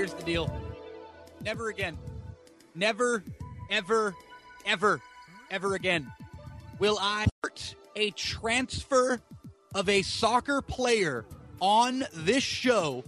here's the deal. Never again. Never, ever, ever, ever again will I support a transfer of a soccer player on this show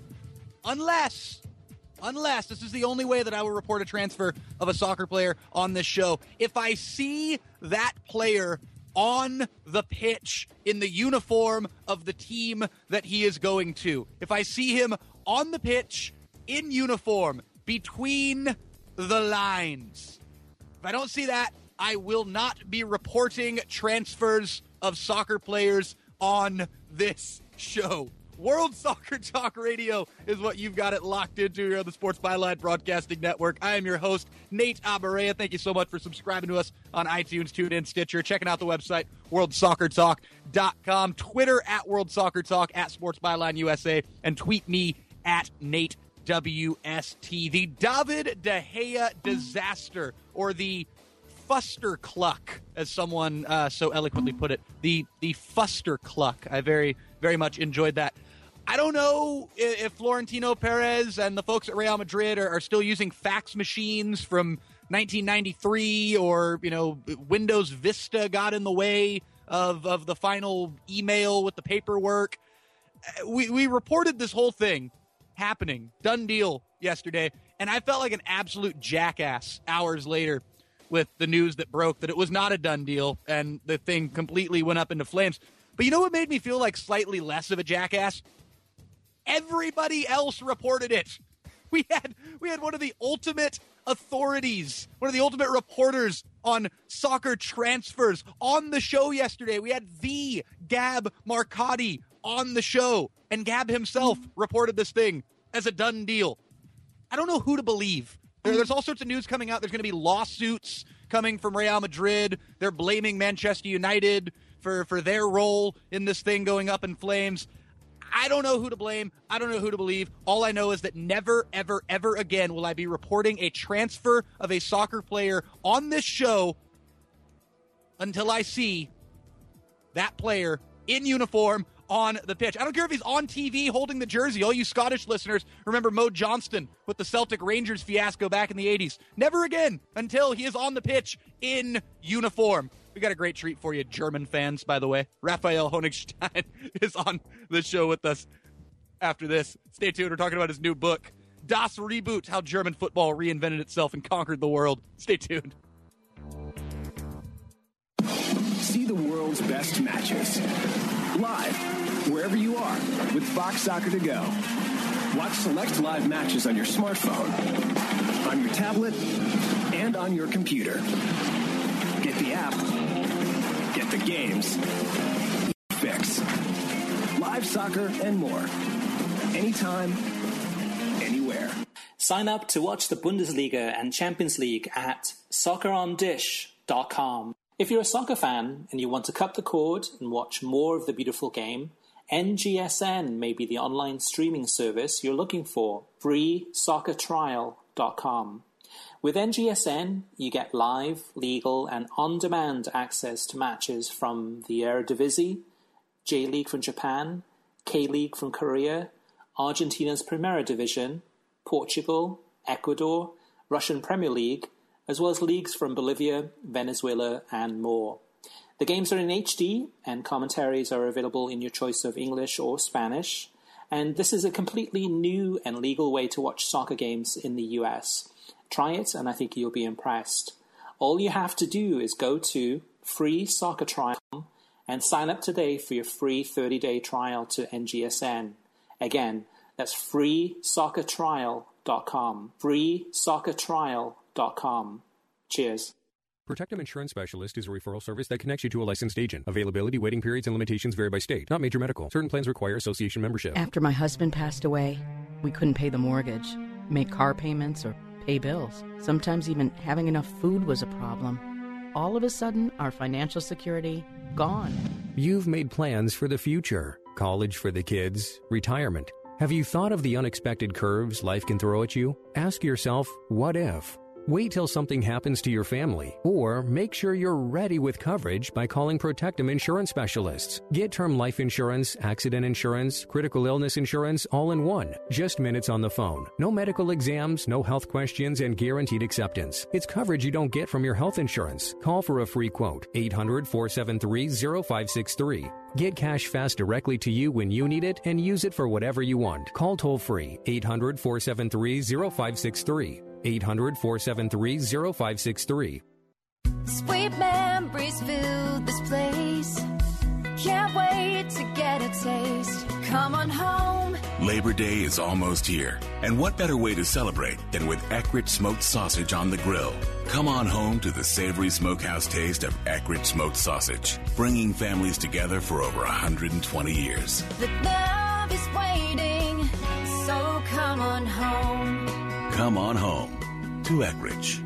unless this is the only way that I will report a transfer of a soccer player on this show. If I see that player on the pitch in the uniform of the team that he is going to. If I see him on the pitch in uniform between the lines. If I don't see that, I will not be reporting transfers of soccer players on this show. World Soccer Talk Radio is what you've got it locked into here on the Sports Byline Broadcasting Network. I am your host, Nate Abaurrea. Thank you so much for subscribing to us on iTunes, TuneIn, Stitcher, checking out the website, worldsoccertalk.com, Twitter at World Soccer Talk, at Sports Byline USA, and tweet me at Nate WST. The David De Gea disaster, or the Fuster Cluck, as someone so eloquently put it. The Fuster Cluck. I very, very much enjoyed that. I don't know if Florentino Perez and the folks at Real Madrid are still using fax machines from 1993, or, Windows Vista got in the way of the final email with the paperwork. We reported this whole thing happening, done deal, yesterday, and I felt like an absolute jackass hours later with the news that broke that it was not a done deal and the thing completely went up into flames. But you know what made me feel like slightly less of a jackass? Everybody else reported it. We had one of the ultimate authorities, one of the ultimate reporters on soccer transfers on the show yesterday. We had the Gab Marcotti on the show, and Gab himself reported this thing as a done deal. I don't know who to believe. There's all sorts of news coming out. There's going to be lawsuits coming from Real Madrid. They're blaming Manchester United for their role in this thing going up in flames. I don't know who to blame. I don't know who to believe. All I know is that never, ever, ever again will I be reporting a transfer of a soccer player on this show until I see that player in uniform on the pitch. I don't care if he's on TV holding the jersey. All you Scottish listeners remember Mo Johnston with the Celtic Rangers fiasco back in the 80s. Never again until he is on the pitch in uniform. We got a great treat for you, German fans, by the way. Raphael Honigstein is on the show with us after this. Stay tuned. We're talking about his new book, Das Reboot, How German Football Reinvented Itself and Conquered the World. Stay tuned. See the world's best matches live, wherever you are, with Fox Soccer to go. Watch select live matches on your smartphone, on your tablet, and on your computer. Get the app, get the games, fix. Live soccer and more. Anytime, anywhere. Sign up to watch the Bundesliga and Champions League at soccerondish.com. If you're a soccer fan and you want to cut the cord and watch more of the beautiful game, NGSN may be the online streaming service you're looking for. FreeSoccerTrial.com. With NGSN, you get live, legal, and on-demand access to matches from the Eredivisie, J-League from Japan, K-League from Korea, Argentina's Primera Division, Portugal, Ecuador, Russian Premier League, as well as leagues from Bolivia, Venezuela, and more. The games are in HD, and commentaries are available in your choice of English or Spanish, and this is a completely new and legal way to watch soccer games in the US. Try it, and I think you'll be impressed. All you have to do is go to FreeSoccerTrial and sign up today for your free 30-day trial to NGSN. Again, that's FreeSoccerTrial.com. FreeSoccerTrial.com. Cheers. Protectum Insurance Specialist is a referral service that connects you to a licensed agent. Availability, waiting periods, and limitations vary by state. Not major medical. Certain plans require association membership. After my husband passed away, we couldn't pay the mortgage, make car payments, or pay bills. Sometimes even having enough food was a problem. All of a sudden, our financial security, gone. You've made plans for the future. College for the kids, retirement. Have you thought of the unexpected curves life can throw at you? Ask yourself, what if? Wait till something happens to your family, or make sure you're ready with coverage by calling Protectum Insurance Specialists. Get term life insurance, accident insurance, critical illness insurance all in one. Just minutes on the phone. No medical exams, no health questions, and guaranteed acceptance. It's coverage you don't get from your health insurance. Call for a free quote. 800-473-0563. Get cash fast directly to you when you need it and use it for whatever you want. Call toll-free 800-473-0563. 800-473-0563. Sweet memories fill this place. Can't wait to get a taste. Come on home. Labor Day is almost here, and what better way to celebrate than with Eckrich smoked sausage on the grill? Come on home to the savory smokehouse taste of Eckrich smoked sausage, bringing families together for over 120 years. The love is waiting, so come on home. Come on home to Eckrich.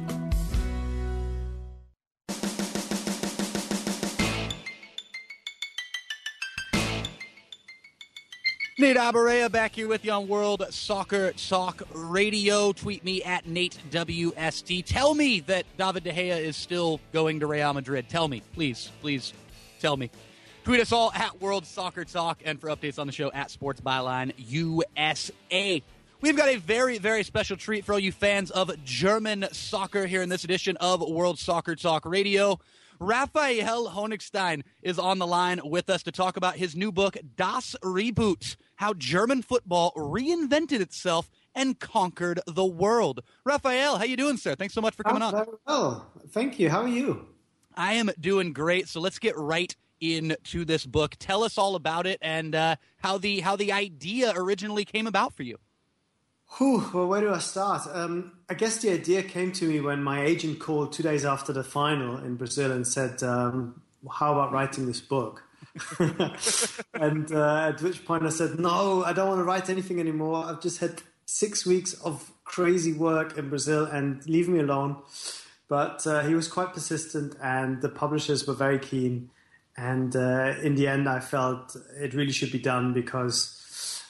Nate Abaurrea back here with you on World Soccer Talk Radio. Tweet me at NateWST. Tell me that David De Gea is still going to Real Madrid. Tell me. Please tell me. Tweet us all at World Soccer Talk, and for updates on the show at Sports Byline USA. We've got a very, very special treat for all you fans of German soccer here in this edition of World Soccer Talk Radio. Raphael Honigstein is on the line with us to talk about his new book, Das Reboot, How German Football Reinvented Itself and Conquered the World. Raphael, how you doing, sir? Thanks so much for coming on. Very well. Thank you. How are you? I am doing great, so let's get right into this book. Tell us all about it and how the idea originally came about for you. Well, where do I start? I guess the idea came to me when my agent called 2 days after the final in Brazil and said, how about writing this book? And at which point I said, no, I don't want to write anything anymore. I've just had 6 weeks of crazy work in Brazil and leave me alone. But he was quite persistent and the publishers were very keen. And in the end, I felt it really should be done because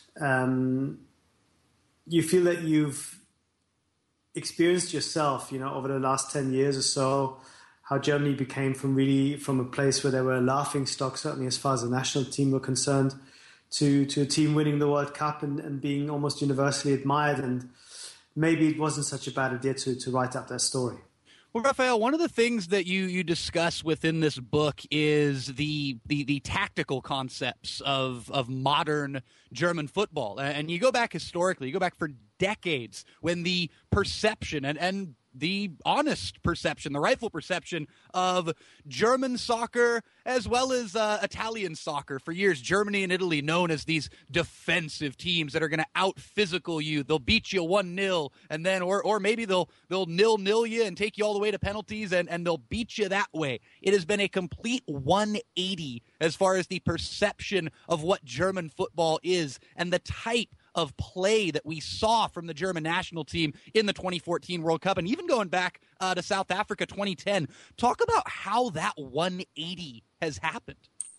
you feel that you've experienced yourself, over the last 10 years or so, how Germany became from a place where they were a laughing stock, certainly as far as the national team were concerned, to a team winning the World Cup and being almost universally admired. And maybe it wasn't such a bad idea to write up their story. Well, Raphael, one of the things that you discuss within this book is the tactical concepts of modern German football. And you go back historically, you go back for decades when the perception and the honest perception, the rightful perception of German soccer as well as Italian soccer. For years, Germany and Italy known as these defensive teams that are going to out-physical you. They'll beat you 1-0, and then or maybe they'll 0-0 you and take you all the way to penalties, and they'll beat you that way. It has been a complete 180 as far as the perception of what German football is and the type of play that we saw from the German national team in the 2014 World Cup, and even going back to South Africa 2010. Talk about how that 180 has happened.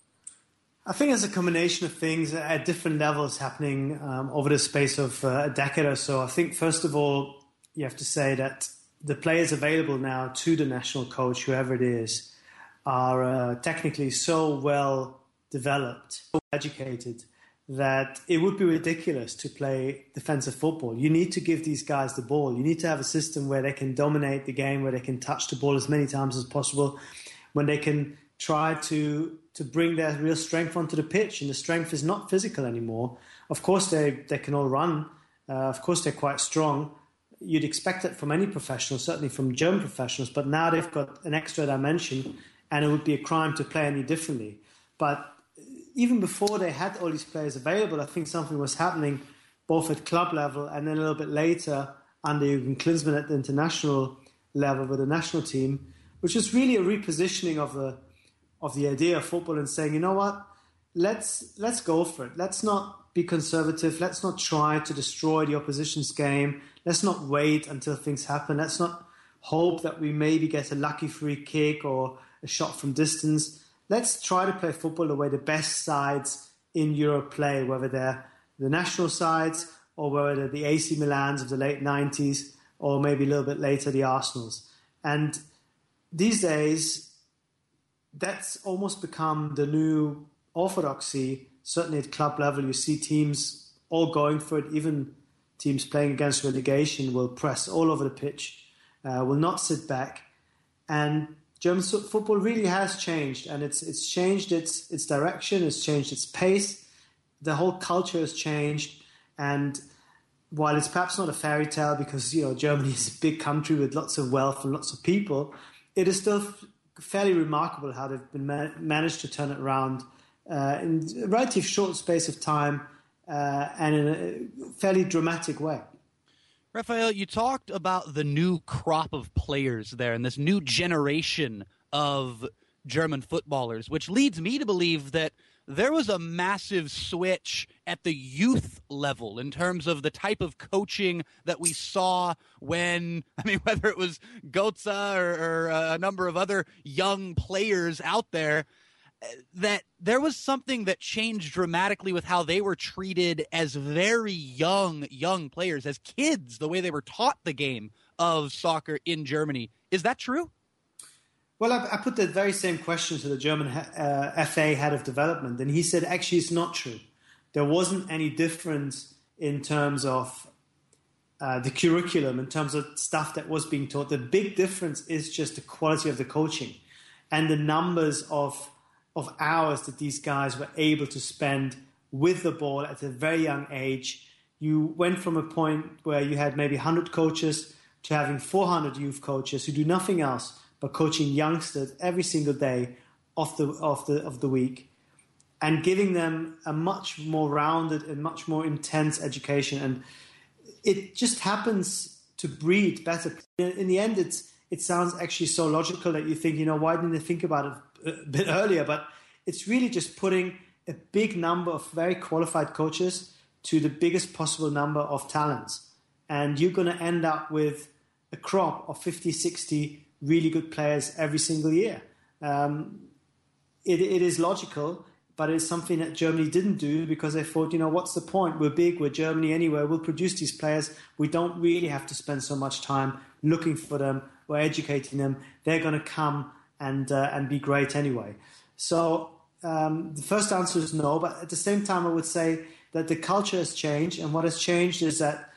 I think it's a combination of things at different levels happening over the space of a decade or so. I think, first of all, you have to say that the players available now to the national coach, whoever it is, are technically so well developed, so educated, that it would be ridiculous to play defensive football. You need to give these guys the ball. You need to have a system where they can dominate the game, where they can touch the ball as many times as possible, when they can try to bring their real strength onto the pitch. And the strength is not physical anymore. Of course, they can all run. Of course, they're quite strong. You'd expect it from any professional, certainly from German professionals. But now they've got an extra dimension, and it would be a crime to play any differently. But even before they had all these players available, I think something was happening both at club level and then a little bit later under Jürgen Klinsmann at the international level with the national team, which is really a repositioning of the idea of football and saying, you know what, let's go for it. Let's not be conservative. Let's not try to destroy the opposition's game. Let's not wait until things happen. Let's not hope that we maybe get a lucky free kick or a shot from distance. Let's try to play football the way the best sides in Europe play, whether they're the national sides or whether they're the AC Milans of the late 90s or maybe a little bit later the Arsenals. And these days, that's almost become the new orthodoxy. Certainly at club level, you see teams all going for it. Even teams playing against relegation will press all over the pitch, will not sit back. And German football really has changed, and it's changed its direction, it's changed its pace. The whole culture has changed, and while it's perhaps not a fairy tale because Germany is a big country with lots of wealth and lots of people, it is still fairly remarkable how they've been managed to turn it around in a relatively short space of time and in a fairly dramatic way. Raphael, you talked about the new crop of players there and this new generation of German footballers, which leads me to believe that there was a massive switch at the youth level in terms of the type of coaching that we saw when, whether it was Götze or a number of other young players out there, that there was something that changed dramatically with how they were treated as very young players, as kids, the way they were taught the game of soccer in Germany. Is that true? Well, I put that very same question to the German FA head of development, and he said, actually, it's not true. There wasn't any difference in terms of the curriculum, in terms of stuff that was being taught. The big difference is just the quality of the coaching and the numbers of hours that these guys were able to spend with the ball at a very young age. You went from a point where you had maybe 100 coaches to having 400 youth coaches who do nothing else but coaching youngsters every single day of the week and giving them a much more rounded and much more intense education. And it just happens to breed better. In the end, it sounds actually so logical that you think, why didn't they think about it a bit earlier? But it's really just putting a big number of very qualified coaches to the biggest possible number of talents. And you're going to end up with a crop of 50, 60 really good players every single year. It is logical, but it's something that Germany didn't do because they thought, what's the point? We're big, we're Germany anyway, we'll produce these players. We don't really have to spend so much time looking for them or educating them. They're going to come and be great anyway. So the first answer is no, but at the same time I would say that the culture has changed, and what has changed is that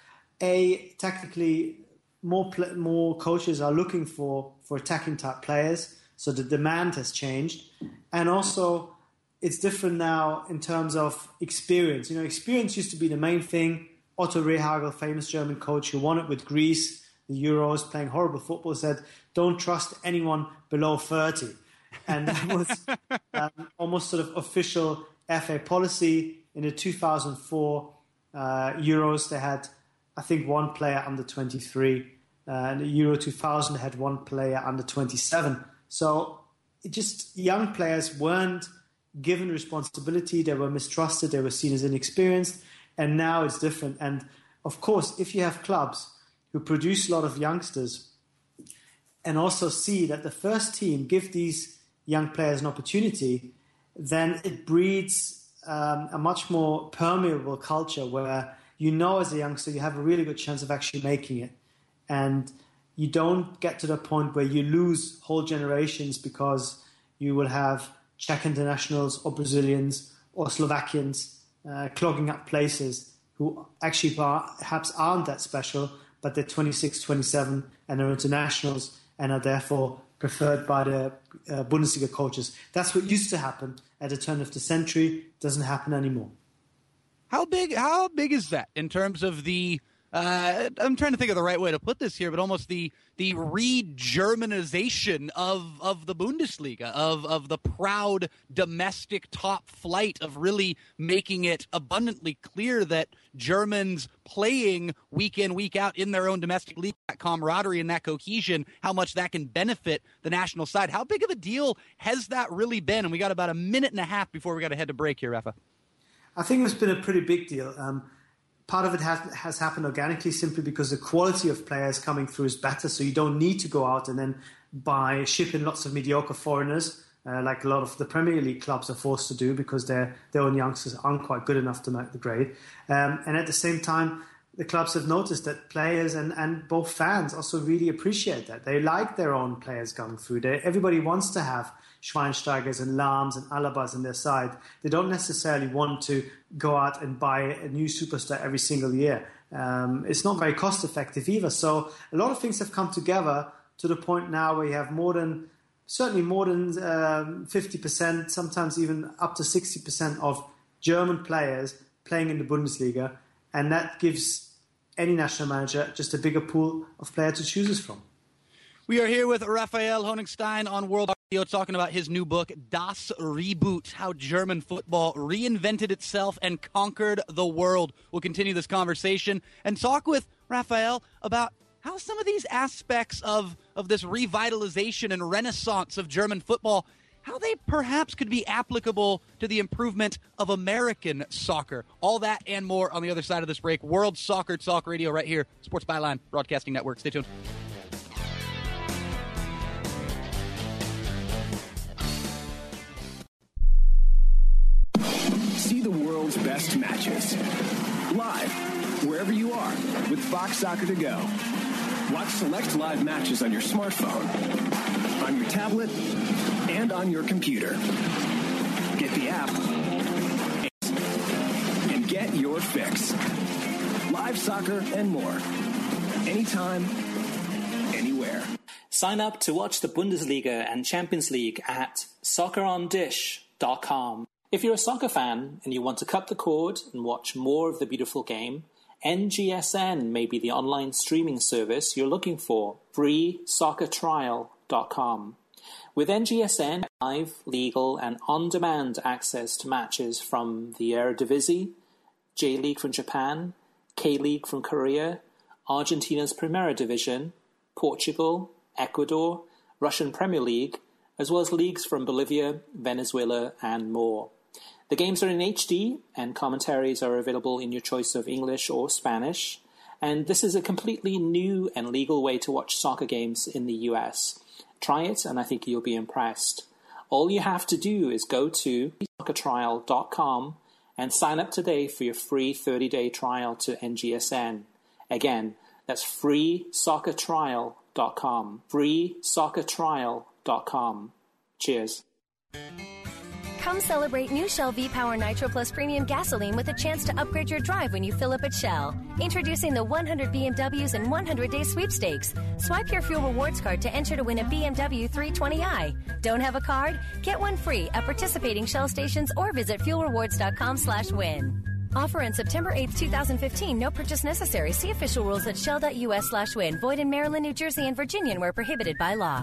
technically more coaches are looking for attacking type players, so the demand has changed, and also it's different now in terms of experience. Experience used to be the main thing. Otto Rehhagel, famous German coach who won it with Greece, the Euros, playing horrible football, said, "Don't trust anyone below 30." And that was almost sort of official FA policy. In the 2004 Euros, they had, I think, one player under 23. And the Euro 2000 had one player under 27. So young players weren't given responsibility. They were mistrusted. They were seen as inexperienced. And now it's different. And of course, if you have clubs who produce a lot of youngsters and also see that the first team give these young players an opportunity, then it breeds a much more permeable culture where as a youngster you have a really good chance of actually making it. And you don't get to the point where you lose whole generations because you will have Czech internationals or Brazilians or Slovakians clogging up places who actually perhaps aren't that special, but they're 26, 27 and are internationals and are therefore preferred by the Bundesliga coaches. That's what used to happen at the turn of the century. It doesn't happen anymore. How big is that in terms of the I'm trying to think of the right way to put this here, but almost the re-Germanization of the Bundesliga, of the proud domestic top flight, of really making it abundantly clear that Germans playing week in, week out in their own domestic league, that camaraderie and that cohesion, how much that can benefit the national side. How big of a deal has that really been? And we got about a minute and a half before we got to head to break here, Rafa. I think it's been a pretty big deal. Part of it has happened organically simply because the quality of players coming through is better, so you don't need to go out and then ship in lots of mediocre foreigners like a lot of the Premier League clubs are forced to do because their own youngsters aren't quite good enough to make the grade. And at the same time, the clubs have noticed that players and both fans also really appreciate that. They like their own players going through. Everybody wants to have Schweinsteigers and Lahms and Alabas on their side. They don't necessarily want to go out and buy a new superstar every single year. It's not very cost effective either. So a lot of things have come together to the point now where you have certainly more than 50%, sometimes even up to 60% of German players playing in the Bundesliga. And that gives any national manager just a bigger pool of players to choose from. We are here with Raphael Honigstein on World Radio talking about his new book, Das Reboot, How German Football Reinvented Itself and Conquered the World. We'll continue this conversation and talk with Raphael about how some of these aspects of this revitalization and renaissance of German football, how they perhaps could be applicable to the improvement of American soccer. All that and more on the other side of this break. World Soccer Talk Radio right here, Sports Byline Broadcasting Network. Stay tuned. See the world's best matches live wherever you are with Fox Soccer to Go. Watch select live matches on your smartphone, on your tablet, and on your computer. Get the app and get your fix. Live soccer and more. Anytime, anywhere. Sign up to watch the Bundesliga and Champions League at soccerondish.com. If you're a soccer fan and you want to cut the cord and watch more of the beautiful game, NGSN may be the online streaming service you're looking for. FreeSoccerTrial.com. With NGSN, live, legal, and on-demand access to matches from the Eredivisie, J-League from Japan, K-League from Korea, Argentina's Primera Division, Portugal, Ecuador, Russian Premier League, as well as leagues from Bolivia, Venezuela, and more. The games are in HD, and commentaries are available in your choice of English or Spanish. And this is a completely new and legal way to watch soccer games in the US. Try it, and I think you'll be impressed. All you have to do is go to soccertrial.com and sign up today for your free 30-day trial to NGSN. Again, that's freesoccertrial.com. freesoccertrial.com. Cheers. Come celebrate new Shell V-Power Nitro Plus Premium Gasoline with a chance to upgrade your drive when you fill up at Shell. Introducing the 100 BMWs in 100-day sweepstakes. Swipe your Fuel Rewards card to enter to win a BMW 320i. Don't have a card? Get one free at participating Shell stations or visit fuelrewards.com/win. Offer on September 8th, 2015. No purchase necessary. See official rules at shell.us/win. Void in Maryland, New Jersey, and Virginia and where prohibited by law.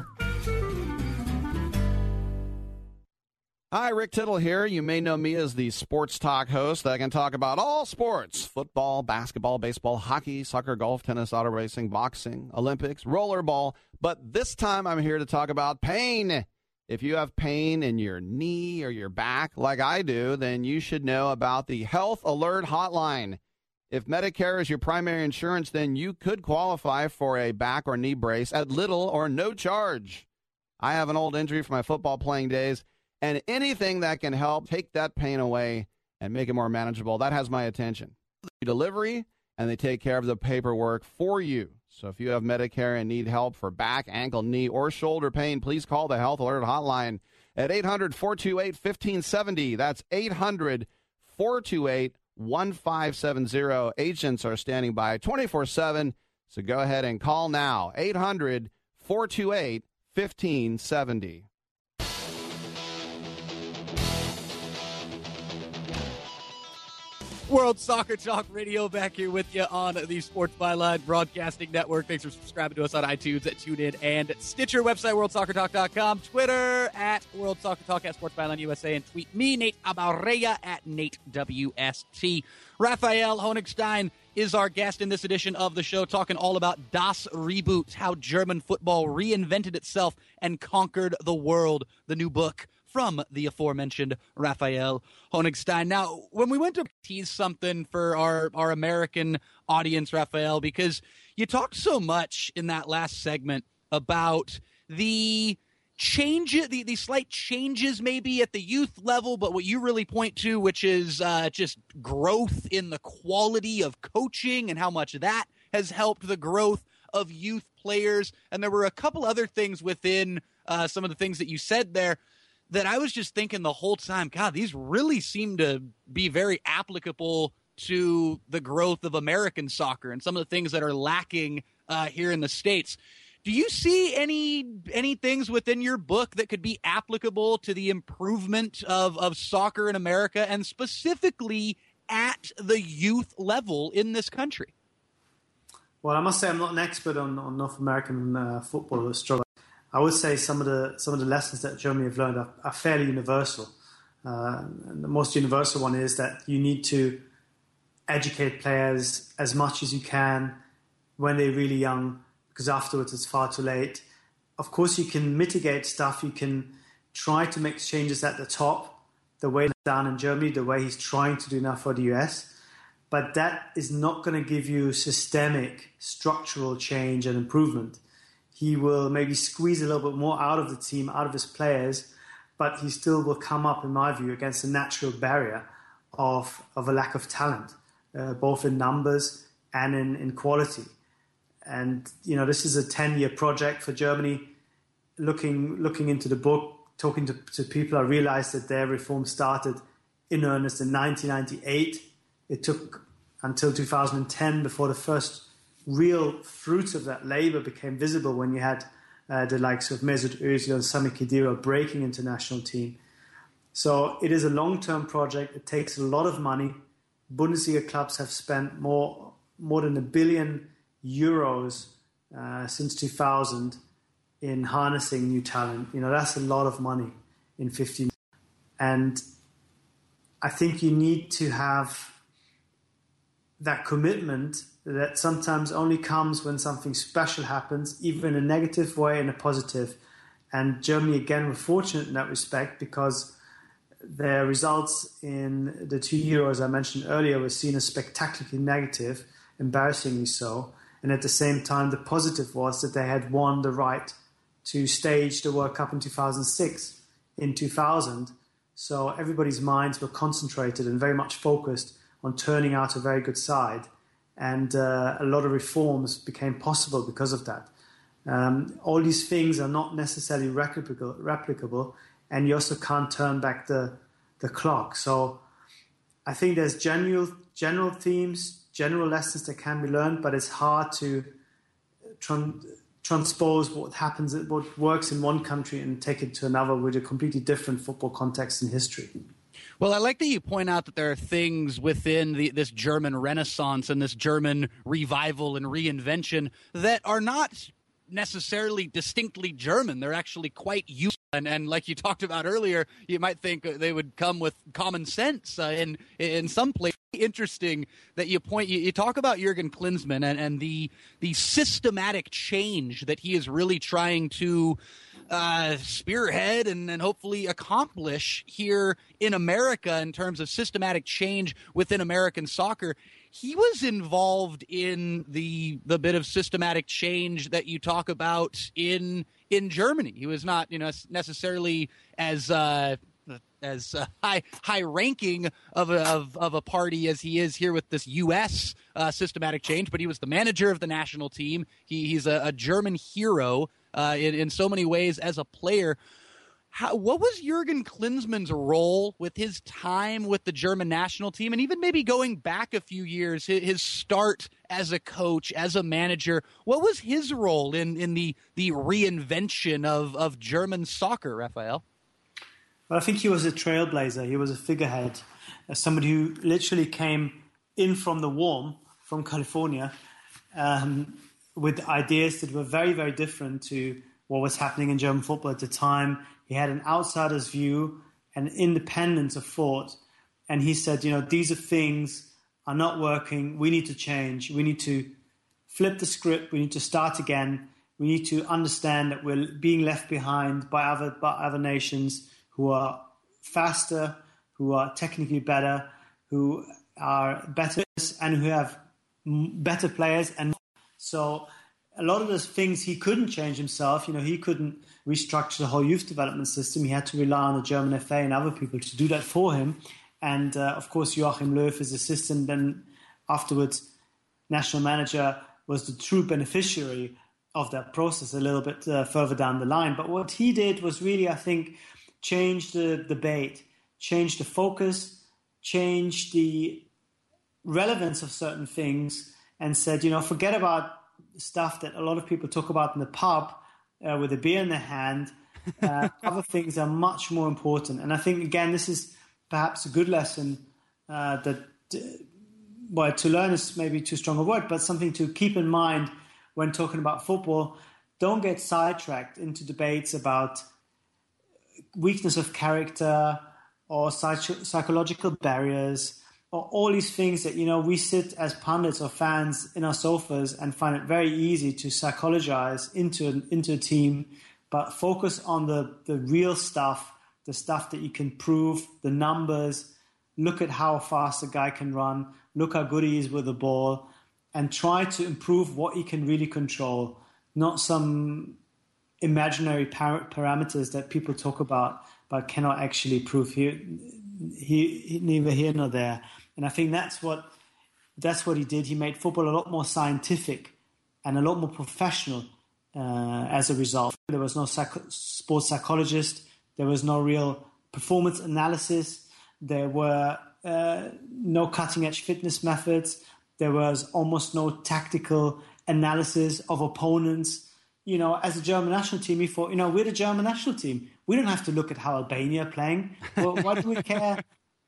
Hi, Rick Tittle here. You may know me as the sports talk host that can talk about all sports: football, basketball, baseball, hockey, soccer, golf, tennis, auto racing, boxing, Olympics, rollerball. But this time I'm here to talk about pain. If you have pain in your knee or your back like I do, then you should know about the Health Alert Hotline. If Medicare is your primary insurance, then you could qualify for a back or knee brace at little or no charge. I have an old injury from my football playing days, and anything that can help take that pain away and make it more manageable, that has my attention. Delivery, and they take care of the paperwork for you. So if you have Medicare and need help for back, ankle, knee, or shoulder pain, please call the Health Alert Hotline at 800-428-1570. That's 800-428-1570. Agents are standing by 24/7, so go ahead and call now. 800-428-1570. World Soccer Talk Radio back here with you on the Sports Byline Broadcasting Network. Thanks for subscribing to us on iTunes, TuneIn, and Stitcher. Website, worldsoccertalk.com. Twitter, at World Soccer Talk, at Sports Byline USA. And tweet me, Nate Abarrea, at NateWST. Raphael Honigstein is our guest in this edition of the show, talking all about Das Reboot, how German football reinvented itself and conquered the world. The new book from the aforementioned Raphael Honigstein. Now, when we went to tease something for our American audience, Raphael, because you talked so much in that last segment about the the slight changes maybe at the youth level, but what you really point to, which is just growth in the quality of coaching and how much that has helped the growth of youth players. And there were a couple other things within some of the things that you said there that I was just thinking the whole time, God, these really seem to be very applicable to the growth of American soccer and some of the things that are lacking here in the States. Do you see any things within your book that could be applicable to the improvement of soccer in America and specifically at the youth level in this country? Well, I must say I'm not an expert on North American football or struggle. I would say some of the lessons that Germany have learned are fairly universal. And the most universal one is that you need to educate players as much as you can when they're really young, because afterwards it's far too late. Of course, you can mitigate stuff. You can try to make changes at the top, the way down in Germany, the way he's trying to do now for the US. But that is not going to give you systemic, structural change and improvement. He will maybe squeeze a little bit more out of the team, out of his players, but he still will come up, in my view, against a natural barrier of a lack of talent, both in numbers and in quality. And, this is a 10-year project for Germany. Looking into the book, talking to people, I realized that their reform started in earnest in 1998. It took until 2010 before the first real fruits of that labor became visible, when you had the likes of Mesut Özil and Sami Khedira breaking into national team. So it is a long-term project. It takes a lot of money. Bundesliga clubs have spent more than €1 billion since 2000 in harnessing new talent. That's a lot of money in 15 years. And I think you need to have that commitment that sometimes only comes when something special happens, either in a negative way and a positive. And Germany, again, were fortunate in that respect, because their results in the 2 Euros I mentioned earlier were seen as spectacularly negative, embarrassingly so. And at the same time, the positive was that they had won the right to stage the World Cup in 2006. In 2000, so everybody's minds were concentrated and very much focused on turning out a very good side. And a lot of reforms became possible because of that. All these things are not necessarily replicable, and you also can't turn back the clock. So I think there's general themes, general lessons that can be learned, but it's hard to transpose what works in one country and take it to another with a completely different football context and history. Well, I like that you point out that there are things within this German Renaissance and this German revival and reinvention that are not necessarily distinctly German. They're actually quite useful. And like you talked about earlier, you might think they would come with common sense in some places. Interesting that you talk about Jurgen Klinsmann and the systematic change that he is really trying to spearhead and hopefully accomplish here in America in terms of systematic change within American soccer. He was involved in the bit of systematic change that you talk about in Germany. He was not, necessarily as high ranking of a party as he is here with this U.S. Systematic change, but he was the manager of the national team. He's a German hero in so many ways as a player. What was Jurgen Klinsmann's role with his time with the German national team, and even maybe going back a few years, his start as a coach, as a manager? What was his role in the reinvention of German soccer, Raphael? Well, I think he was a trailblazer. He was a figurehead, somebody who literally came in from the warm, from California, with ideas that were very, very different to what was happening in German football at the time. He had an outsider's view, an independence of thought, and he said, these are things are not working. We need to change. We need to flip the script. We need to start again. We need to understand that we're being left behind by other nations who are faster, who are technically better, who are better, and who have better players. And so a lot of those things he couldn't change himself. He couldn't restructure the whole youth development system. He had to rely on the German FA and other people to do that for him. And, of course, Joachim Löw, his assistant, then afterwards national manager, was the true beneficiary of that process a little bit further down the line. But what he did was really, I think, change the debate, change the focus, change the relevance of certain things, and said, forget about stuff that a lot of people talk about in the pub with a beer in their hand. Other things are much more important. And I think, again, this is perhaps a good lesson to learn is maybe too strong a word, but something to keep in mind when talking about football. Don't get sidetracked into debates about weakness of character or psychological barriers or all these things that, we sit as pundits or fans in our sofas and find it very easy to psychologize into a team, but focus on the real stuff, the stuff that you can prove, the numbers. Look at how fast a guy can run, look how good he is with the ball, and try to improve what he can really control, not some imaginary parameters that people talk about but cannot actually prove neither here nor there. And I think that's what he did. He made football a lot more scientific and a lot more professional as a result. There was no sports psychologist. There was no real performance analysis. There were no cutting-edge fitness methods. There was almost no tactical analysis of opponents. As a German national team, we thought, we're the German national team. We don't have to look at how Albania are playing. Well, why do we care?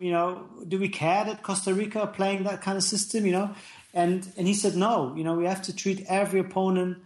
Do we care that Costa Rica are playing that kind of system? And he said, no. We have to treat every opponent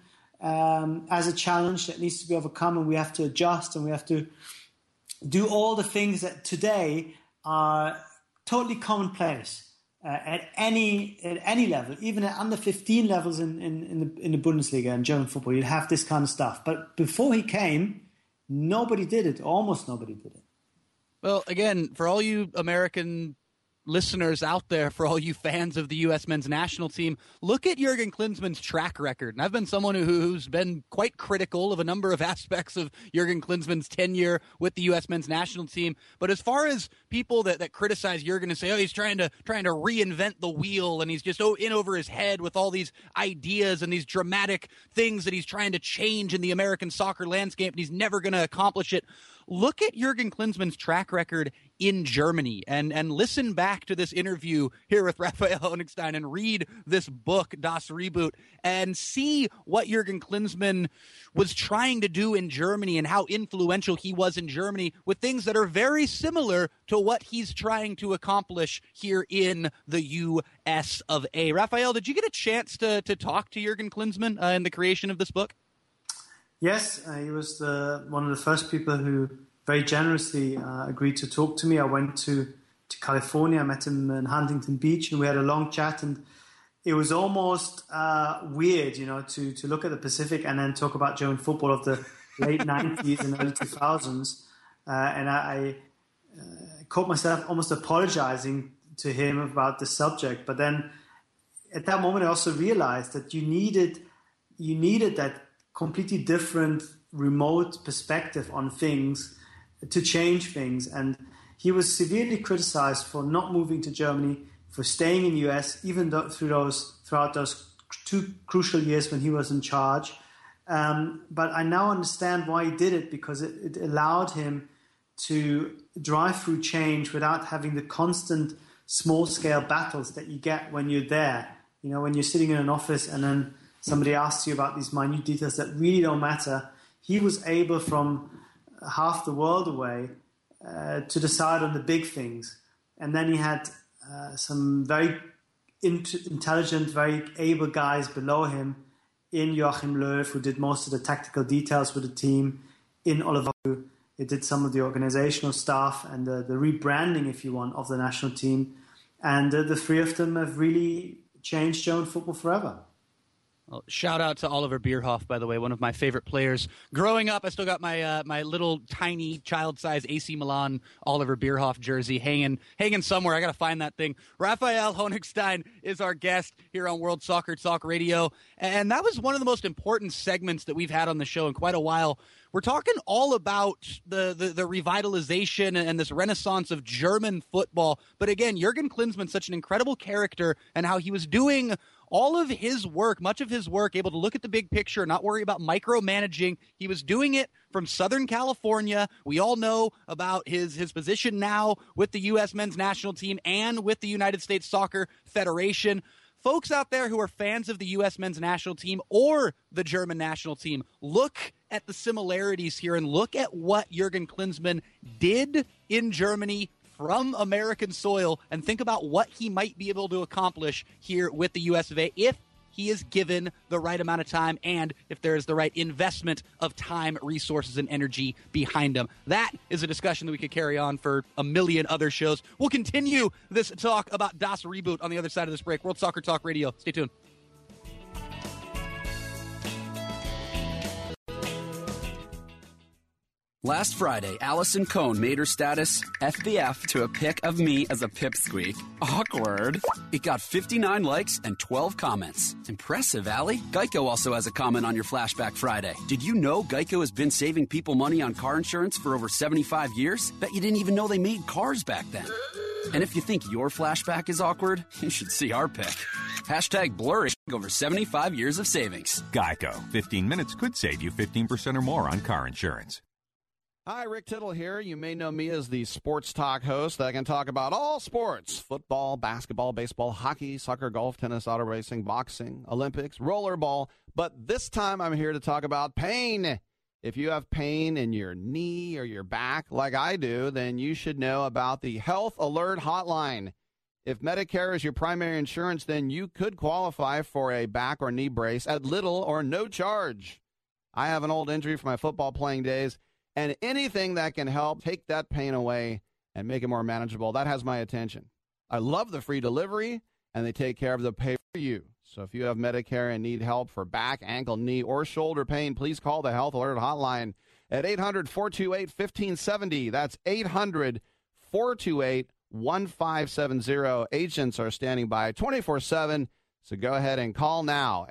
as a challenge that needs to be overcome, and we have to adjust, and we have to do all the things that today are totally commonplace at any level, even at under 15 levels in the Bundesliga and German football. You'd have this kind of stuff. But before he came, nobody did it. Almost nobody did it. Well, again, for all you American listeners out there, for all you fans of the U.S. men's national team, look at Jurgen Klinsmann's track record. And I've been someone who's been quite critical of a number of aspects of Jurgen Klinsmann's tenure with the U.S. men's national team. But as far as people that criticize Jurgen and say, he's trying to reinvent the wheel and he's just in over his head with all these ideas and these dramatic things that he's trying to change in the American soccer landscape and he's never going to accomplish it. Look at Jurgen Klinsmann's track record in Germany and listen back to this interview here with Raphael Honigstein and read this book, Das Reboot, and see what Jurgen Klinsmann was trying to do in Germany and how influential he was in Germany with things that are very similar to what he's trying to accomplish here in the U.S. of A. Raphael, did you get a chance to talk to Jurgen Klinsmann in the creation of this book? Yes, he was one of the first people who very generously agreed to talk to me. I went to California. I met him in Huntington Beach, and we had a long chat. And it was almost weird, to look at the Pacific and then talk about German football of the late 90s and early 2000s. And I caught myself almost apologizing to him about the subject. But then at that moment, I also realized that you needed that completely different remote perspective on things to change things. And he was severely criticized for not moving to Germany, for staying in the US, even though throughout those 2 crucial years when he was in charge. But I now understand why he did it, because it allowed him to drive through change without having the constant small-scale battles that you get when you're there. When you're sitting in an office and then somebody asks you about these minute details that really don't matter. He was able, from half the world away, to decide on the big things. And then he had some very intelligent, very able guys below him in Joachim Löw, who did most of the tactical details with the team, in Oliver, who did some of the organizational stuff and the rebranding, if you want, of the national team. And the three of them have really changed German football forever. Well, shout out to Oliver Bierhoff, by the way, one of my favorite players. Growing up, I still got my my little tiny child-size AC Milan Oliver Bierhoff jersey hanging somewhere. I got to find that thing. Raphael Honigstein is our guest here on World Soccer Talk Radio, and that was one of the most important segments that we've had on the show in quite a while. We're talking all about the revitalization and this renaissance of German football. But again, Jurgen Klinsmann's such an incredible character, and how he was doing all of his work, much of his work, able to look at the big picture, not worry about micromanaging. He was doing it from Southern California. We all know about his position now with the U.S. men's national team and with the United States Soccer Federation. Folks out there who are fans of the U.S. men's national team or the German national team, look at the similarities here and look at what Jurgen Klinsmann did in Germany from American soil, and think about what he might be able to accomplish here with the US of A if he is given the right amount of time and if there is the right investment of time, resources, and energy behind him. That is a discussion that we could carry on for a million other shows. We'll continue this talk about Das Reboot on the other side of this break. World Soccer Talk Radio. Stay tuned. Last Friday, Allison Cohn made her status FBF to a pic of me as a pipsqueak. Awkward. It got 59 likes and 12 comments. Impressive, Allie. Geico also has a comment on your Flashback Friday. Did you know Geico has been saving people money on car insurance for over 75 years? Bet you didn't even know they made cars back then. And if you think your flashback is awkward, you should see our pic. Hashtag blurry over 75 years of savings. Geico. 15 minutes could save you 15% or more on car insurance. Hi, Rick Tittle here. You may know me as the sports talk host that can talk about all sports: football, basketball, baseball, hockey, soccer, golf, tennis, auto racing, boxing, Olympics, rollerball. But this time I'm here to talk about pain. If you have pain in your knee or your back like I do, then you should know about the Health Alert Hotline. If Medicare is your primary insurance, then you could qualify for a back or knee brace at little or no charge. I have an old injury from my football playing days, and anything that can help take that pain away and make it more manageable, that has my attention. I love the free delivery, and they take care of the pay for you. So if you have Medicare and need help for back, ankle, knee, or shoulder pain, please call the Health Alert Hotline at 800-428-1570. That's 800-428-1570. Agents are standing by 24/7, so go ahead and call now.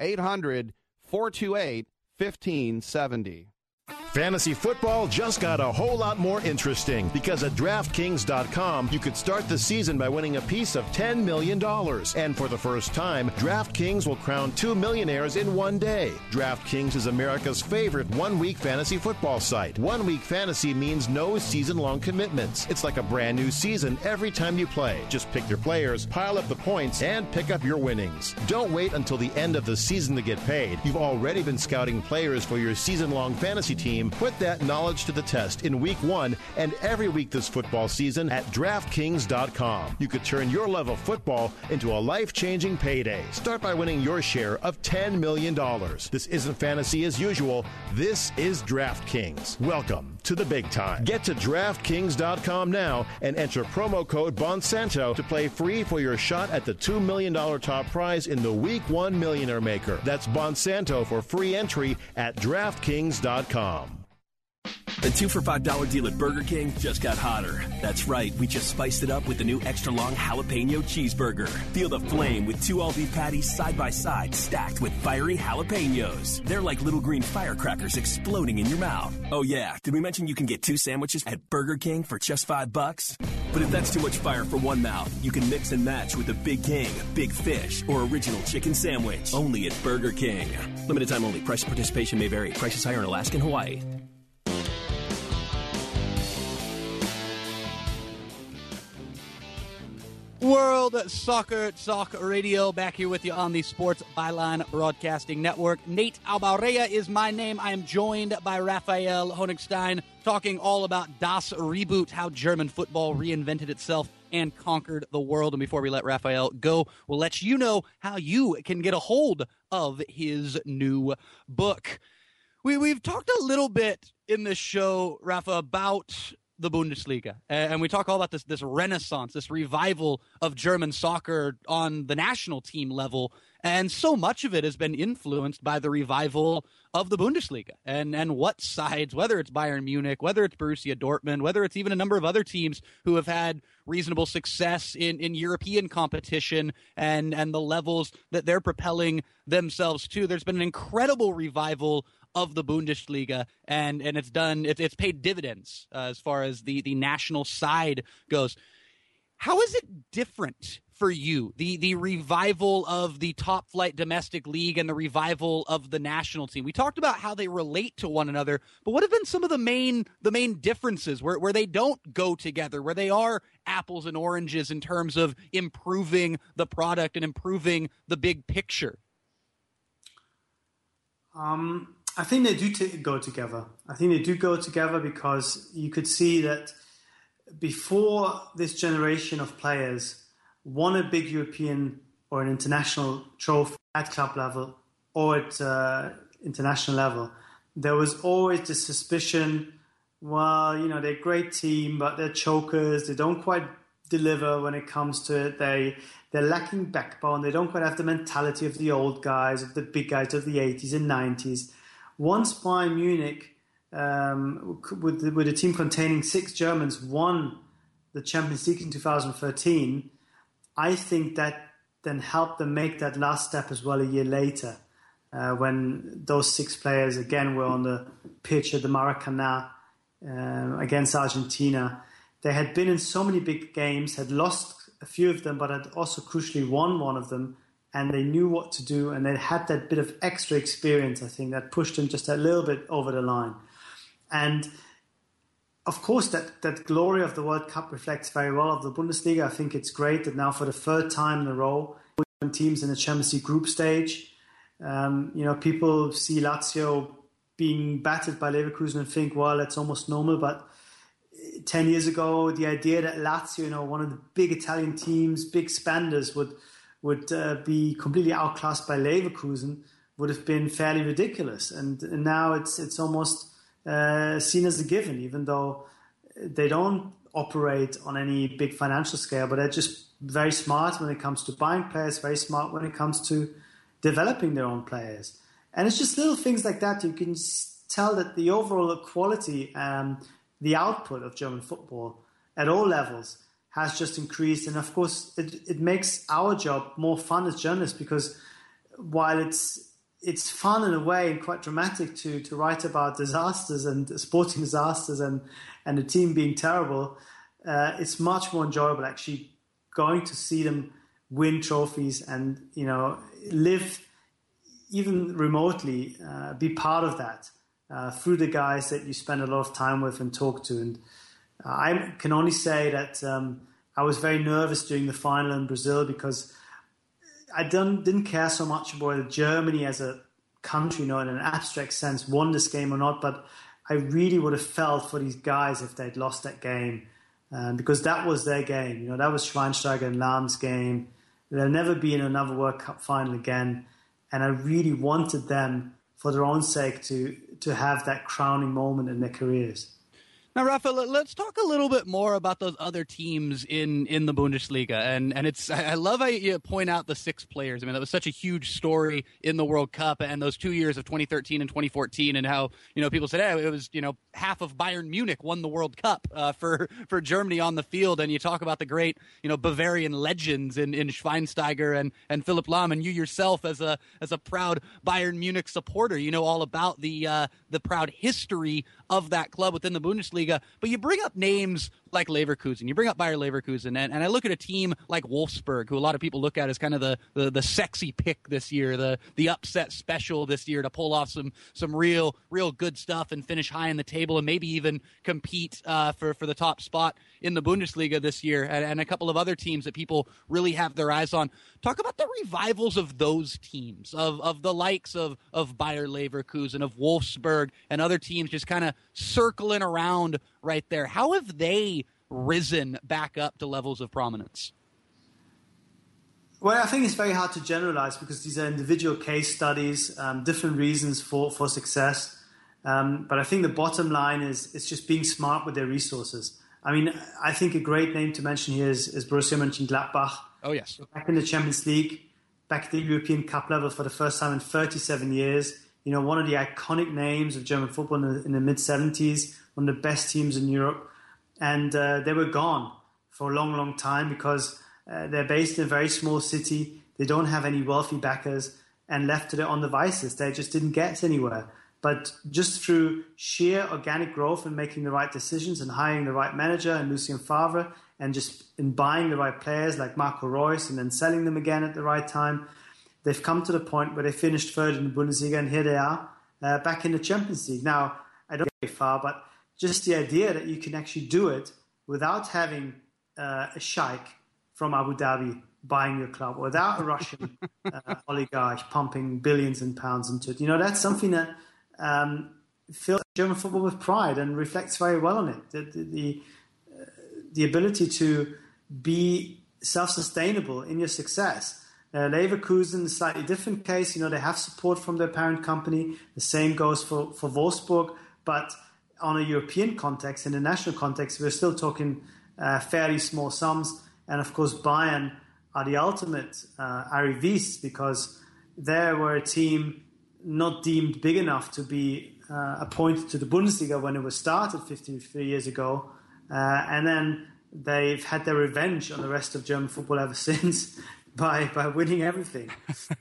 800-428-1570. Fantasy football just got a whole lot more interesting because at DraftKings.com, you could start the season by winning a piece of $10 million. And for the first time, DraftKings will crown 2 millionaires in one day. DraftKings is America's favorite one-week fantasy football site. One-week fantasy means no season-long commitments. It's like a brand new season every time you play. Just pick your players, pile up the points, and pick up your winnings. Don't wait until the end of the season to get paid. You've already been scouting players for your season-long fantasy team. Put that knowledge to the test in week 1 and every week this football season at DraftKings.com. You could turn your love of football into a life-changing payday. Start by winning your share of $10 million. This isn't fantasy as usual. This is DraftKings. Welcome to the big time. Get to DraftKings.com now and enter promo code Bonsanto to play free for your shot at the $2 million top prize in the Week 1 Millionaire Maker. That's Bonsanto for free entry at DraftKings.com. The 2 for $5 deal at Burger King just got hotter. That's right, we just spiced it up with the new extra long jalapeno cheeseburger. Feel the flame with 2 all-beef patties side by side, stacked with fiery jalapenos. They're like little green firecrackers exploding in your mouth. Oh yeah, did we mention you can get 2 sandwiches at Burger King for just $5? But if that's too much fire for one mouth, you can mix and match with the Big King, Big Fish, or Original Chicken Sandwich. Only at Burger King. Limited time only. Price of participation may vary. Prices higher in Alaska and Hawaii. World Soccer Talk Radio, back here with you on the Sports Byline Broadcasting Network. Nate Albareya is my name. I am joined by Raphael Honigstein, talking all about Das Reboot, how German football reinvented itself and conquered the world. And before we let Raphael go, we'll let you know how you can get a hold of his new book. We've talked a little bit in this show, Rafa, about the Bundesliga, and we talk all about this renaissance, this revival of German soccer on the national team level, and so much of it has been influenced by the revival of the Bundesliga and what sides, whether it's Bayern Munich, whether it's Borussia Dortmund, whether it's even a number of other teams who have had reasonable success in European competition and the levels that they're propelling themselves to. There's been an incredible revival of the Bundesliga, and it's paid dividends as far as the national side goes. How is it different for you, the revival of the top flight domestic league and the revival of the national team? We talked about how they relate to one another, but what have been some of the main differences where they don't go together, where they are apples and oranges in terms of improving the product and improving the big picture? I think they do go together. I think they do go together because you could see that before this generation of players won a big European or an international trophy at club level or at international level, there was always this suspicion, well, they're a great team, but they're chokers. They don't quite deliver when it comes to it. They're lacking backbone. They don't quite have the mentality of the old guys, of the big guys of the 80s and 90s. Once Bayern Munich, with a team containing 6 Germans, won the Champions League in 2013, I think that then helped them make that last step as well a year later, when those 6 players again were on the pitch at the Maracanã against Argentina. They had been in so many big games, had lost a few of them, but had also crucially won one of them. And they knew what to do, and they had that bit of extra experience, I think, that pushed them just a little bit over the line. And, of course, that glory of the World Cup reflects very well of the Bundesliga. I think it's great that now for the 3rd time in a row, teams in the Champions League group stage, people see Lazio being battered by Leverkusen and think, well, it's almost normal. But 10 years ago, the idea that Lazio, one of the big Italian teams, big spenders, would be completely outclassed by Leverkusen would have been fairly ridiculous. And now it's almost seen as a given, even though they don't operate on any big financial scale, but they're just very smart when it comes to buying players, very smart when it comes to developing their own players. And it's just little things like that. You can tell that the overall quality and the output of German football at all levels has just increased. And of course, it makes our job more fun as journalists, because while it's fun in a way and quite dramatic to write about disasters and sporting disasters and the team being terrible, it's much more enjoyable actually going to see them win trophies and, live even remotely, be part of that through the guys that you spend a lot of time with and talk to. And I can only say that I was very nervous during the final in Brazil, because I didn't care so much about whether Germany as a country, in an abstract sense, won this game or not. But I really would have felt for these guys if they'd lost that game, because that was their game. That was Schweinsteiger and Lahm's game. They'll never be in another World Cup final again. And I really wanted them, for their own sake, to have that crowning moment in their careers. Now, Rafa, let's talk a little bit more about those other teams in the Bundesliga. And I love how you point out the 6 players. I mean, that was such a huge story in the World Cup and those 2 years of 2013 and 2014, and how, people said, hey, it was, half of Bayern Munich won the World Cup for Germany on the field. And you talk about the great, Bavarian legends in Schweinsteiger and Philipp Lahm, and you yourself as a proud Bayern Munich supporter, all about the proud history of that club within the Bundesliga. But you bring up names like Leverkusen, you bring up Bayer Leverkusen, and I look at a team like Wolfsburg, who a lot of people look at as kind of the sexy pick this year, the upset special this year to pull off some real good stuff and finish high in the table and maybe even compete for the top spot in the Bundesliga this year, and a couple of other teams that people really have their eyes on. Talk about the revivals of those teams, of the likes of Bayer Leverkusen, of Wolfsburg, and other teams just kind of circling around right there. How have they risen back up to levels of prominence? Well, I think it's very hard to generalize, because these are individual case studies, different reasons for success. But I think the bottom line is it's just being smart with their resources. I mean, I think a great name to mention here is Borussia Mönchengladbach. Oh, yes. Back in the Champions League, back at the European Cup level for the first time in 37 years. You know, one of the iconic names of German football in the mid-70s, one of the best teams in Europe. And they were gone for a long, long time because they're based in a very small city. They don't have any wealthy backers, and left to their own devices, they just didn't get anywhere. But just through sheer organic growth and making the right decisions and hiring the right manager and Lucien Favre, and just in buying the right players like Marco Reus and then selling them again at the right time, they've come to the point where they finished third in the Bundesliga, and here they are back in the Champions League. Now, I don't go very far, but just the idea that you can actually do it without having a sheikh from Abu Dhabi buying your club, without a Russian oligarch pumping billions and pounds into it. You know, that's something that fills German football with pride and reflects very well on it. The ability to be self-sustainable in your success. Leverkusen, a slightly different case. You know, they have support from their parent company. The same goes for Wolfsburg. But on a European context, in a national context, we're still talking fairly small sums. And of course, Bayern are the ultimate arrivistes, because they were a team not deemed big enough to be appointed to the Bundesliga when it was started 53 years ago. And then they've had their revenge on the rest of German football ever since by winning everything.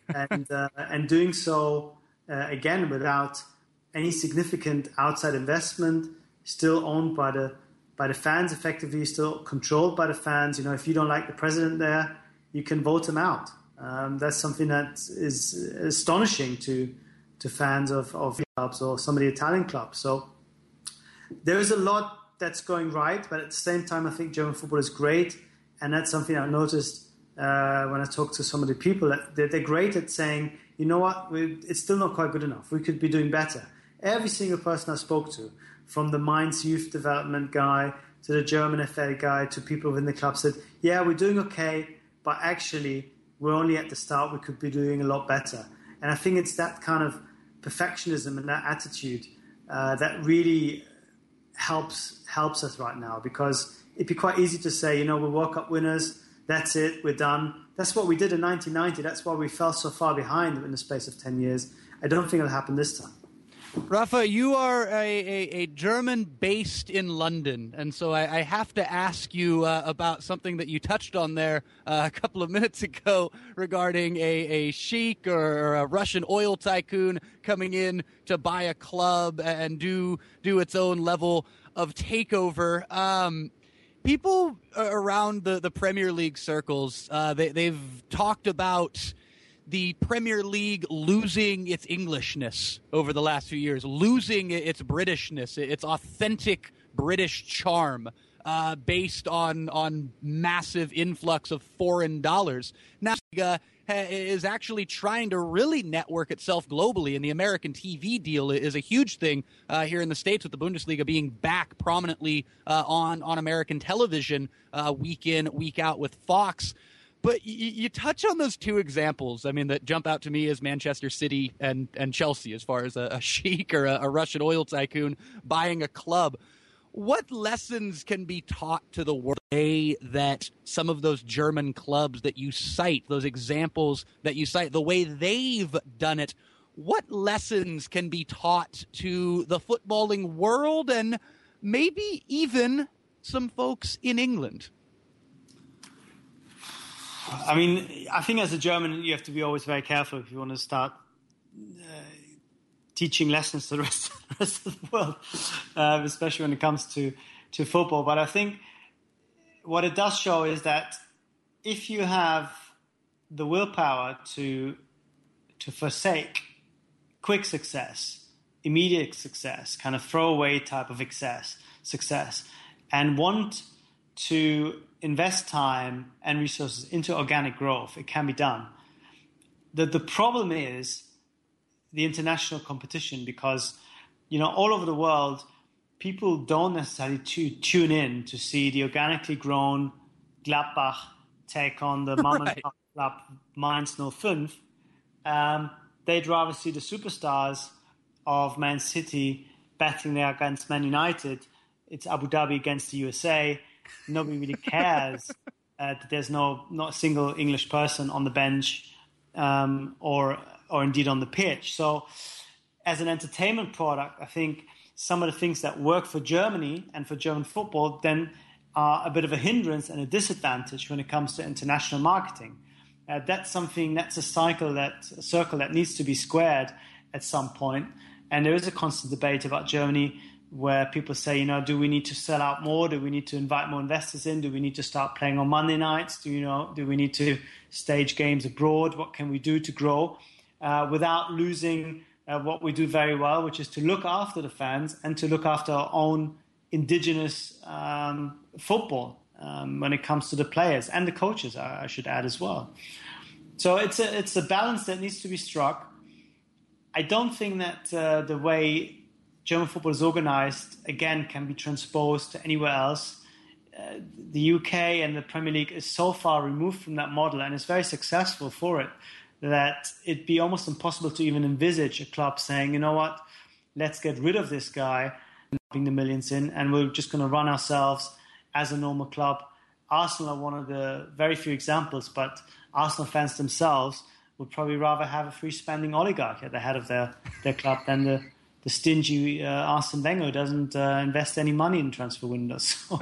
And doing so, again, without any significant outside investment, still owned by the fans, effectively still controlled by the fans. You know, if you don't like the president there, you can vote him out. That's something that is astonishing to fans of clubs or some of the Italian clubs. So there is a lot that's going right, but at the same time, I think German football is great, and that's something I noticed when I talk to some of the people. That they're great at saying, you know what, it's still not quite good enough. We could be doing better. Every single person I spoke to, from the Mainz youth development guy to the German FA guy to people within the club, said, yeah, we're doing okay, but actually we're only at the start. We could be doing a lot better. And I think it's that kind of perfectionism and that attitude that really helps us right now, because it'd be quite easy to say, you know, we're World Cup winners, that's it, we're done. That's what we did in 1990. That's why we fell so far behind in the space of 10 years. I don't think it'll happen this time. Rafa, you are a German based in London, and so I have to ask you about something that you touched on there a couple of minutes ago regarding a sheik or a Russian oil tycoon coming in to buy a club and do its own level of takeover. People around the Premier League circles, they've talked about the Premier League losing its Englishness over the last few years, losing its Britishness, its authentic British charm, based on massive influx of foreign dollars. Now, is actually trying to really network itself globally, and the American TV deal is a huge thing here in the States, with the Bundesliga being back prominently on American television week in, week out with Fox. But you touch on those two examples, I mean, that jump out to me as Manchester City and Chelsea, as far as a sheik or a Russian oil tycoon buying a club. What lessons can be taught to the world that some of those German clubs that you cite, those examples that you cite, the way they've done it, what lessons can be taught to the footballing world and maybe even some folks in England? I mean, I think as a German, you have to be always very careful if you want to start teaching lessons to the rest of the world, especially when it comes to football. But I think what it does show is that if you have the willpower to forsake quick success, immediate success, kind of throwaway type of success, and want to invest time and resources into organic growth, it can be done. The problem is the international competition, because, you know, all over the world, people don't necessarily tune in to see the organically grown Gladbach take on the mom and pop club Mainz 05. They'd rather see the superstars of Man City battling there against Man United. It's Abu Dhabi against the USA. Nobody really cares that there's not a single English person on the bench or indeed on the pitch. So as an entertainment product, I think some of the things that work for Germany and for German football then are a bit of a hindrance and a disadvantage when it comes to international marketing. That's a circle that needs to be squared at some point. And there is a constant debate about Germany where people say, do we need to sell out more? Do we need to invite more investors in? Do we need to start playing on Monday nights? Do we need to stage games abroad? What can we do to grow without losing what we do very well, which is to look after the fans and to look after our own indigenous football when it comes to the players and the coaches, I should add as well. So it's a balance that needs to be struck. I don't think that the way German football is organized, again, can be transposed to anywhere else. The UK and the Premier League is so far removed from that model and is very successful for it that it'd be almost impossible to even envisage a club saying, you know what, let's get rid of this guy and bring the millions in, and we're just going to run ourselves as a normal club. Arsenal are one of the very few examples, but Arsenal fans themselves would probably rather have a free-spending oligarch at the head of their club than the stingy Arsene Wenger who doesn't invest any money in transfer windows. So,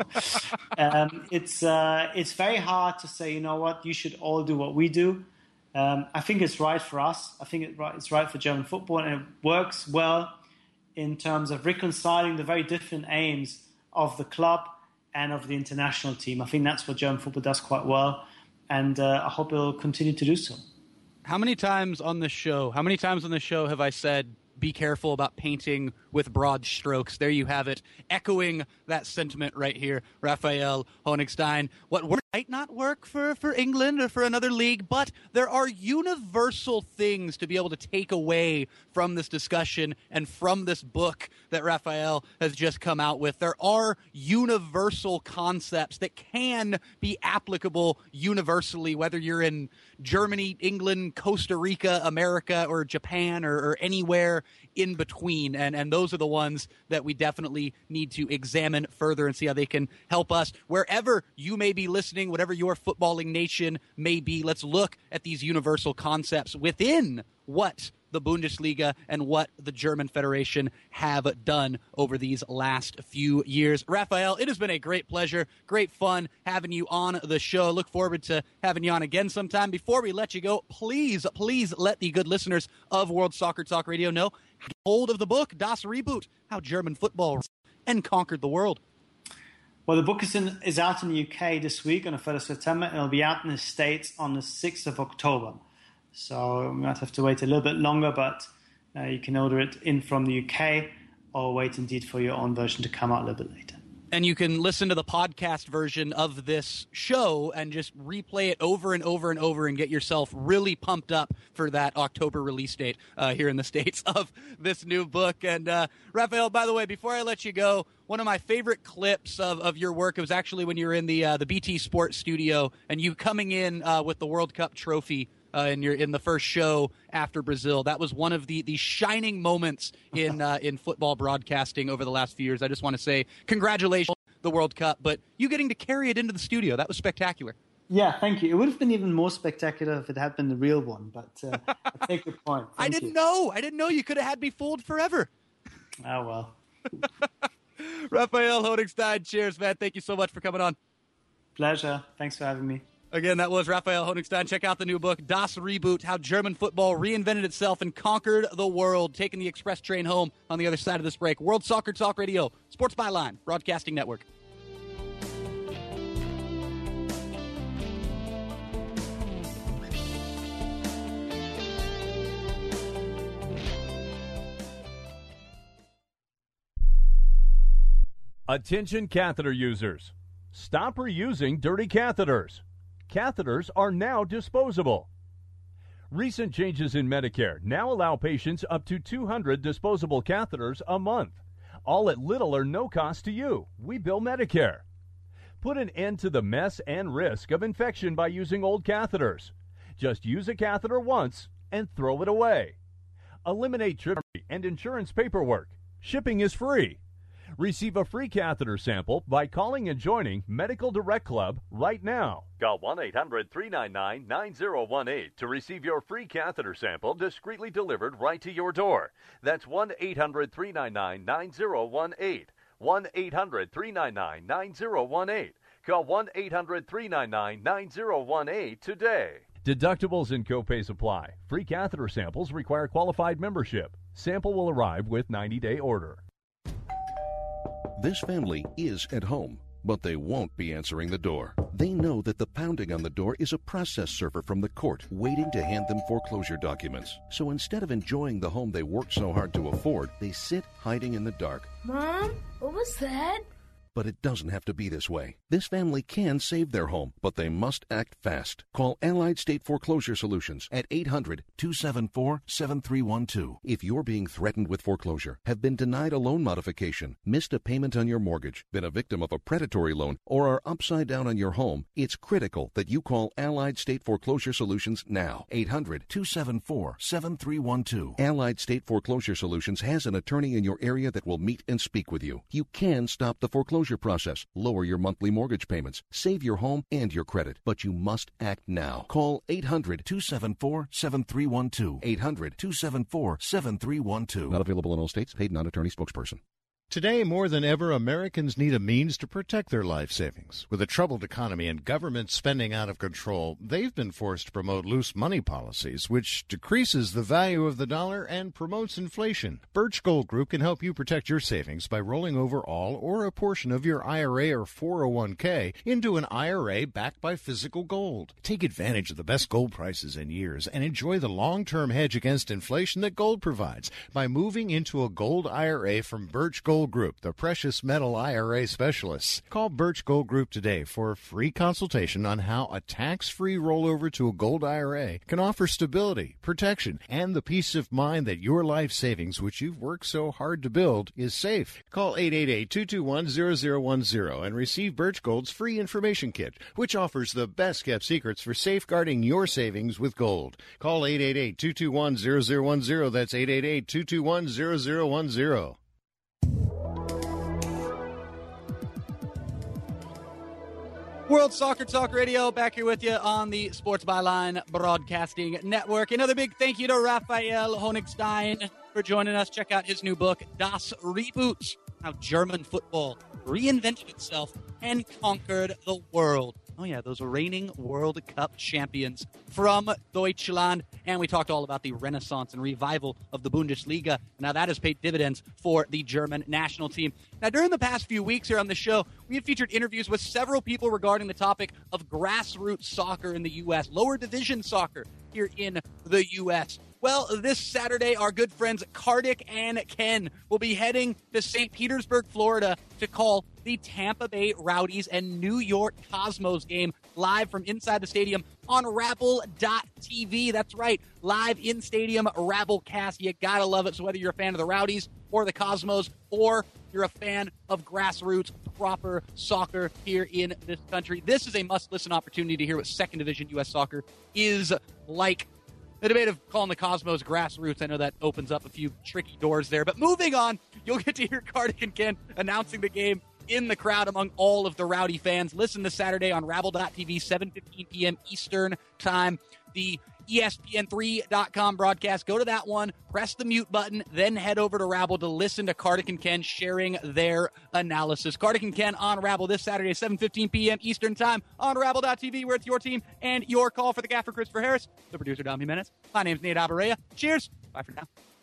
it's very hard to say, you know what, you should all do what we do. I think it's right for us. I think it's right for German football, and it works well in terms of reconciling the very different aims of the club and of the international team. I think that's what German football does quite well, and I hope it'll continue to do so. How many times on the show have I said, be careful about painting with broad strokes? There you have it, echoing that sentiment right here. Raphael Honigstein. What might not work for England or for another league, but there are universal things to be able to take away from this discussion and from this book that Raphael has just come out with. There are universal concepts that can be applicable universally, whether you're in Germany, England, Costa Rica, America, or Japan, or anywhere in between. And those are the ones that we definitely need to examine further and see how they can help us. Wherever you may be listening, whatever your footballing nation may be, let's look at these universal concepts within what the Bundesliga and what the German Federation have done over these last few years. Raphael, it has been a great pleasure, great fun having you on the show. Look forward to having you on again sometime. Before we let you go, please let the good listeners of World Soccer Talk Radio know, get hold of the book, Das Reboot, How German Football and Conquered the World. Well, the book is out in the UK this week on the 3rd of September, and it'll be out in the States on the 6th of October. So we might have to wait a little bit longer, but you can order it in from the UK or wait indeed for your own version to come out a little bit later. And you can listen to the podcast version of this show and just replay it over and over and over and get yourself really pumped up for that October release date here in the States of this new book. And Raphael, by the way, before I let you go, one of my favorite clips of your work was actually when you were in the BT Sports studio and you coming in with the World Cup trophy in the first show after Brazil. That was one of the shining moments in football broadcasting over the last few years. I just want to say congratulations on the World Cup, but you getting to carry it into the studio, that was spectacular. Yeah, thank you. It would have been even more spectacular if it had been the real one, but I take your point. I didn't know. You could have had me fooled forever. Oh, well. Raphael Honigstein, cheers, man. Thank you so much for coming on. Pleasure. Thanks for having me. Again, that was Raphael Honigstein. Check out the new book, Das Reboot, How German Football Reinvented Itself and Conquered the World. Taking the express train home on the other side of this break. World Soccer Talk Radio, Sports Byline, Broadcasting Network. Attention catheter users. Stop reusing dirty catheters. Catheters are now disposable. Recent changes in Medicare now allow patients up to 200 disposable catheters a month, all at little or no cost to you. We bill Medicare. Put an end to the mess and risk of infection by using old catheters. Just use a catheter once and throw it away. Eliminate trip and insurance paperwork. Shipping is free. Receive a free catheter sample by calling and joining Medical Direct Club right now. Call 1-800-399-9018 to receive your free catheter sample discreetly delivered right to your door. That's 1-800-399-9018. 1-800-399-9018. Call 1-800-399-9018 today. Deductibles and copays apply. Free catheter samples require qualified membership. Sample will arrive with 90-day order. This family is at home, but they won't be answering the door. They know that the pounding on the door is a process server from the court waiting to hand them foreclosure documents. So instead of enjoying the home they worked so hard to afford, they sit hiding in the dark. Mom, what was that? But it doesn't have to be this way. This family can save their home, but they must act fast. Call Allied State Foreclosure Solutions at 800-274-7312. If you're being threatened with foreclosure, have been denied a loan modification, missed a payment on your mortgage, been a victim of a predatory loan, or are upside down on your home, it's critical that you call Allied State Foreclosure Solutions now. 800-274-7312. Allied State Foreclosure Solutions has an attorney in your area that will meet and speak with you. You can stop the foreclosure process, lower your monthly mortgage payments, save your home and your credit, but you must act now. Call 800-274-7312. 800-274-7312. Not available in all states. Paid non-attorney spokesperson. Today, more than ever, Americans need a means to protect their life savings. With a troubled economy and government spending out of control, they've been forced to promote loose money policies, which decreases the value of the dollar and promotes inflation. Birch Gold Group can help you protect your savings by rolling over all or a portion of your IRA or 401k into an IRA backed by physical gold. Take advantage of the best gold prices in years and enjoy the long-term hedge against inflation that gold provides by moving into a gold IRA from Birch Gold Group, the precious metal IRA specialists. Call Birch Gold Group today for a free consultation on how a tax-free rollover to a gold IRA can offer stability, protection, and the peace of mind that your life savings, which you've worked so hard to build, is safe. Call 888-221-0010 and receive Birch Gold's free information kit, which offers the best-kept secrets for safeguarding your savings with gold. Call 888-221-0010. That's 888-221-0010. World Soccer Talk Radio, back here with you on the Sports Byline Broadcasting Network. Another big thank you to Raphael Honigstein for joining us. Check out his new book, Das Reboot, How German Football Reinvented Itself and Conquered the World. Oh, yeah, those reigning World Cup champions from Deutschland. And we talked all about the renaissance and revival of the Bundesliga. Now, that has paid dividends for the German national team. Now, during the past few weeks here on the show, we have featured interviews with several people regarding the topic of grassroots soccer in the U.S., lower division soccer here in the U.S. Well, this Saturday, our good friends Kartik and Ken will be heading to St. Petersburg, Florida to call the Tampa Bay Rowdies and New York Cosmos game live from inside the stadium on Rabble.tv. That's right, live in-stadium Rabblecast. You gotta love it. So whether you're a fan of the Rowdies or the Cosmos or you're a fan of grassroots, proper soccer here in this country, this is a must-listen opportunity to hear what second division U.S. soccer is like. The debate of calling the Cosmos grassroots, I know that opens up a few tricky doors there. But moving on, you'll get to hear Kartik and Ken announcing the game in the crowd among all of the Rowdy fans. Listen this Saturday on Rabble.tv, 7:15 p.m. Eastern Time. The ESPN3.com broadcast. Go to that one, press the mute button, then head over to Rabble to listen to Kartik and Ken sharing their analysis. Kartik and Ken on Rabble this Saturday, 7:15 p.m. Eastern Time on Rabble.tv, where it's your team and your call. For the gaffer, Christopher Harris, the producer, Dom Jimenez. My name's Nate Abarea. Cheers. Bye for now.